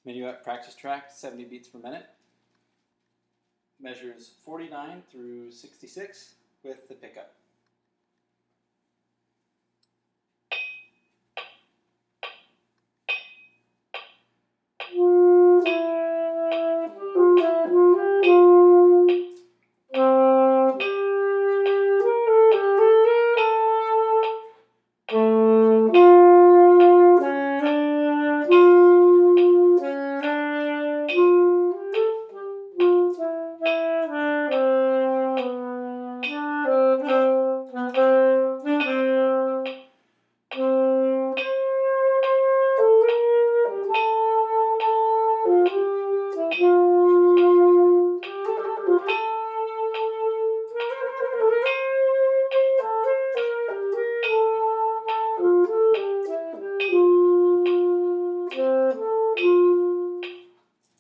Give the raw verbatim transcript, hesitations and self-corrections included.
Minuet practice track, seventy beats per minute. Measures forty-nine through sixty-six with the pickup.